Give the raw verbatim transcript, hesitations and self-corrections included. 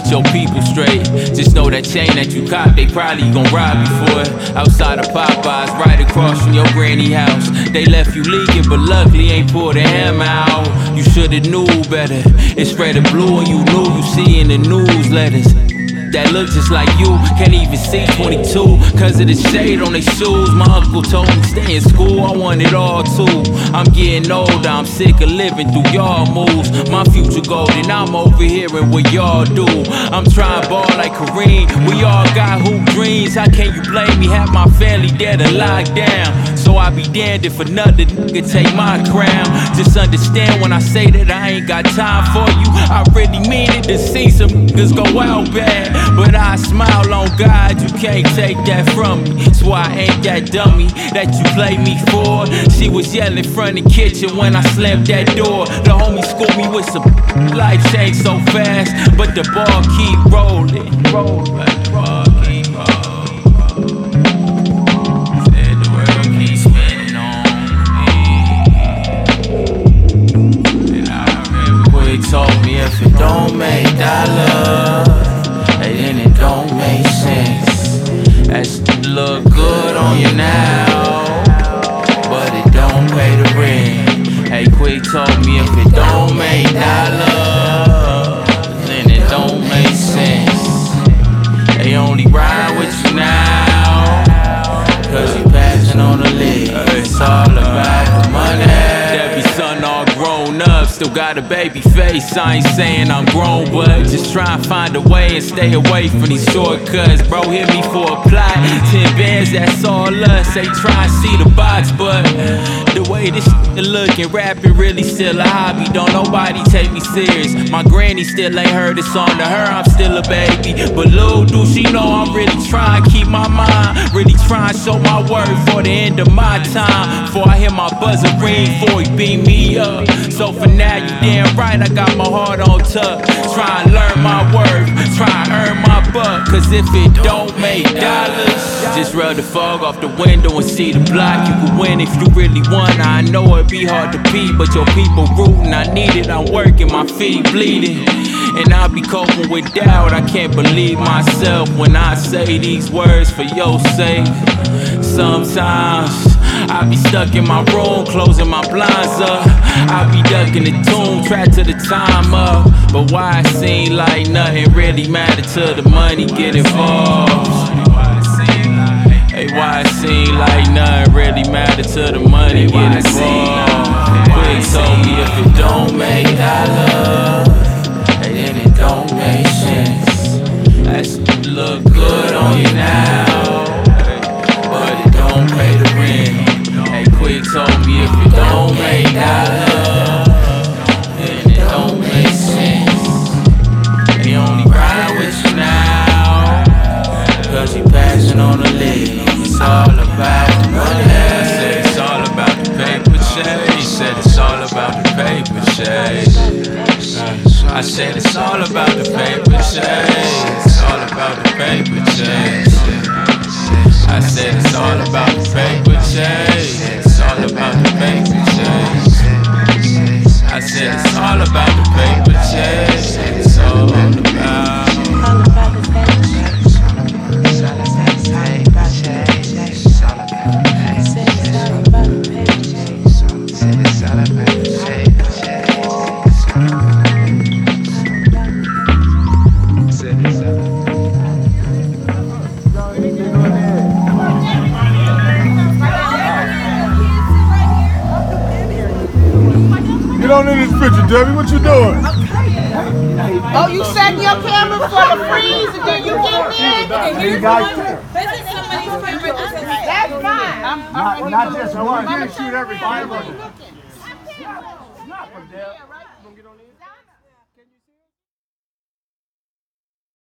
get your people straight. Just know that chain that you cop, they probably gon' rob you for it. Outside of Popeyes, right across from your granny house. They left you leaking, but luckily ain't pulled the hammer out. You shoulda knew better. It's red and blue and you knew you see in the newsletters that look just like you, can't even see twenty-two cause of the shade on their shoes. My uncle told me stay in school, I want it all too. I'm getting older, I'm sick of living through y'all moves. My future golden, I'm overhearing what y'all do. I'm trying ball like Kareem, we all got hoop dreams. How can you blame me, have my family dead or locked down? So I be damned if another nigga take my crown. Just understand when I say that I ain't got time for you, I really mean it. To see some niggas go out bad, but I smile on God, you can't take that from me. So I ain't that dummy that you play me for. She was yelling from the kitchen when I slammed that door. The homie schooled me with some life changed so fast, but the ball keep rolling. Rolling, ball keep rolling. Said the world keeps spinning on me. And I remember quick told me if it don't make dollars, then it don't make sense. That shit look good on you now, but it don't pay the rent. Hey, Quick told me if it don't make dollars, then it don't make sense. They only ride with you now, cause you passing on the lid. It's all about the money. Debbie's son all grown up, still got a baby face. I ain't saying I'm grown, but just try and find a way and stay away from these shortcuts. Bro, hit me for a plot, ten bands, that's all us. They try and see the box, but the way this shit looking, rapping really still a hobby. Don't nobody take me serious. My granny still ain't heard a song. To her, I'm still a baby, but little do she know I'm really trying to keep my mind, really trying to show my worth for the end of my time. Before I hear my buzzer ring, before he beat me up. So for now, you damn right, I got my heart on tuck. Try and learn my worth, try and earn my buck. Cause if it don't make dollars, just rub the fog off the window and see the block. You can win if you really want. I know it be hard to beat, but your people rootin'. I need it, I'm working, my feet bleeding. And I'll be coping with doubt. I can't believe myself when I say these words for your sake. Sometimes I be stuck in my room, closing my blinds up. I be ducking the tune, track to the time up. But why it seem like nothing really matter till the money get involved? Hey, why it seem like nothing really matter till the money get involved? Quick told me if it don't make dollars, then it don't make sense. That shit look good on you now, but it don't pay the rent. Hey, Quick told me if it don't make dollars, then it don't make sense. They only ride with you now, cause you passing on the lid. It's all about the money. I said it's all about the paper chase. He said it's all about the paper chase. I said it's all about the paper chase. It's all about the paper chase. I said it's all about the paper chase. It's all about the paper chase. I said it's all about the paper chase. It's all about. Get on in this picture, Debbie. What you doing? Oh, you setting your camera for the freeze and then you get in? And here's one. That's fine. I'm, not, not just one. You shoot every camera. Not from there.